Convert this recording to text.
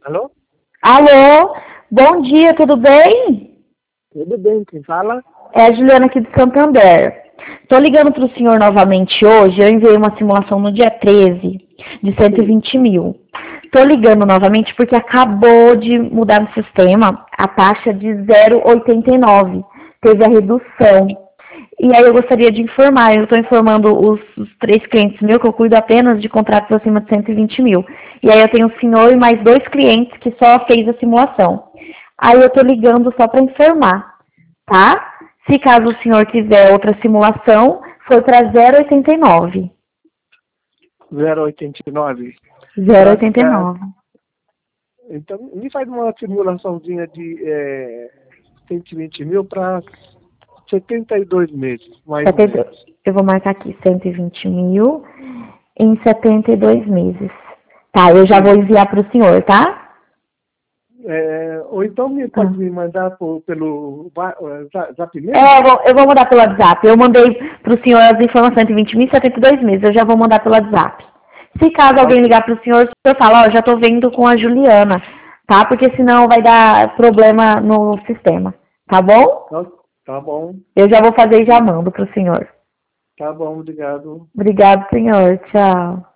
Alô? Alô, bom dia, tudo bem? Tudo bem, quem fala? É a Juliana aqui de Santander. Estou ligando para o senhor novamente hoje. Eu enviei uma simulação no dia 13 de Sim. 120 mil. Estou ligando novamente porque acabou de mudar no sistema a taxa de 0,89. Teve a redução. E aí eu gostaria de informar, eu estou informando os 3 clientes meus que eu cuido apenas de contratos acima de 120 mil. E aí eu tenho o senhor e mais 2 clientes que só fez a simulação. Aí eu estou ligando só para informar, tá? Se caso o senhor quiser outra simulação, foi para 0,89. 0,89. Pra, 0,89. então, me faz uma simulaçãozinha de 120 mil para 72 meses, mais ou menos. Eu vou marcar aqui 120 mil em 72 meses. Tá, eu já vou Sim. enviar para o senhor, tá? Ou então pode me mandar pelo Zap mesmo? Eu vou mandar pelo WhatsApp. Eu mandei para o senhor as informações 120 mil em 72 meses. Eu já vou mandar pelo WhatsApp. Se caso alguém Ok. ligar para o senhor fala, ó, já estou vendo com a Juliana, tá? Porque senão vai dar problema no sistema, tá bom? Tá bom. Eu já vou fazer e já mando para o senhor. Tá bom, obrigado. Obrigado, senhor. Tchau.